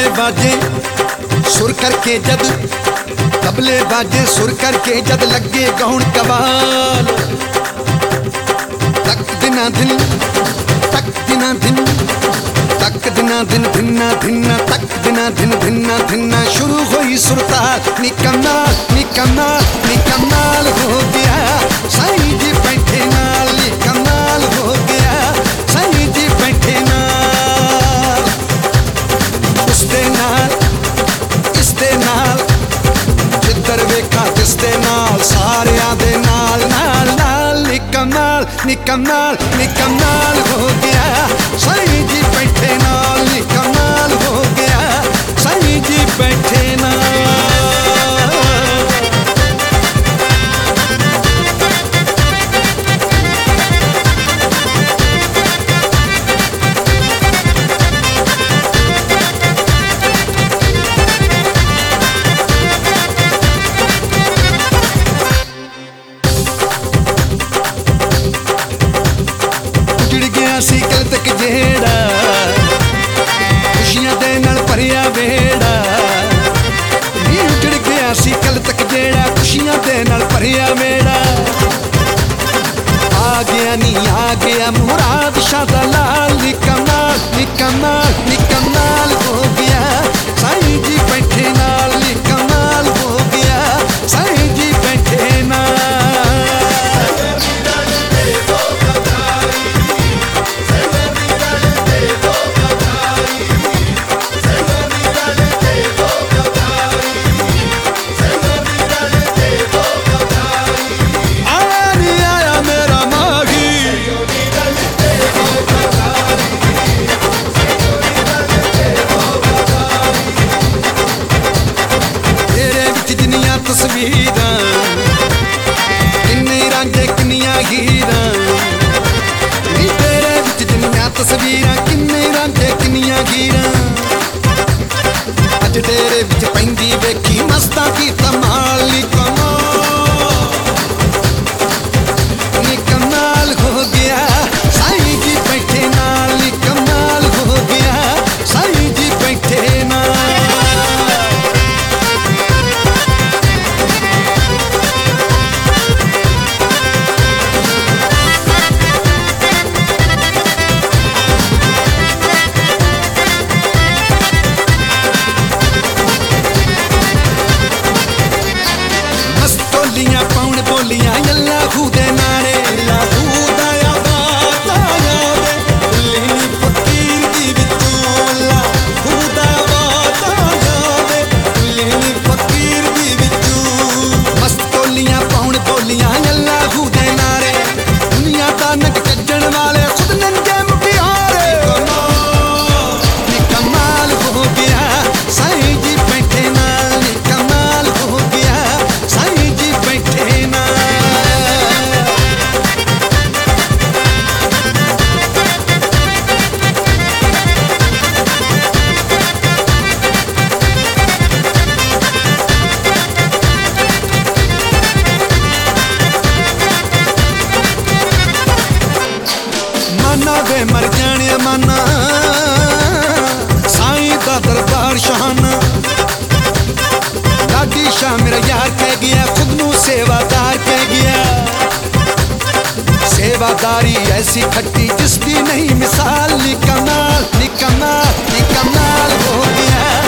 तबले बाजे सुर करके जद तबले बाजे सुर करके जद लगे गाउन कवाल तक दिना दिन तक दिना दिन तक दिना दिन धिन्ना धिन्ना तक दिना दिन धिन्ना धिन्ना शुरू हुई सुरताल निकमाल निकमाल निकमाल हो गया साईं जी बैठे नाल निकमाल हो गया साईं जी बैठे नाल उसदे नाल इसदे नाल जिधर वेखा तिसदे नाल सारियां दे नाल नाल नाल निकमाल निकमाल निकमाल हो गया साईं जी बैठे नाल निकमाल हो गया साईं जी बैठे नाल सी कल तक जेड़ा खुशियां दे नाल भरिया वेड़ा नी उजड़ गया सी कल तक जेड़ा खुशियां दे नाल भरिया वेड़ा आ गया नी आ गया मुराद शाह दा लाल निकमाल निकमाल निकमाल हो गया साईं जी बैठे नाल निकमाल हो गया साईं जी बैठे नाल तस्वीरां किन्ने रांझे किन्नियां हीरां नी तेरे विच दुनिया तस्वीरां किन्ने रांझे किन्नियां हीरां अज तेरे विच पैंदी वेखी मस्तां की धमाल निकमाल हो गया साईं जी बैठे नाल निकमाल हो गया साईं जी बैठे नाल बोलियां पाउन बोलियां अल्लाहू दे नारे अल्लाहू दा आबाद आया वे नी फकीर दी विचों अल्लाहू दा आबाद आया वे नी फकीर दी विचों मस्त बोलियां पाउन बोलियां अल्लाहू दे नारे दुनिया दा नक कज्जण वाले खुद नंगे मुटियारे निकमाल हो गया साईं जी बैठे नाल निकमाल हो गया साईं जी बैठे नाल माना वे मर जाने माना साईं दा दरबार शहाना लाडी शाह मेरा यार कह गया खुद नू सेवादार कह गया सेवादारी ऐसी खट्टी जिसकी नहीं मिसाल निकमाल निकमाल निकमाल हो गया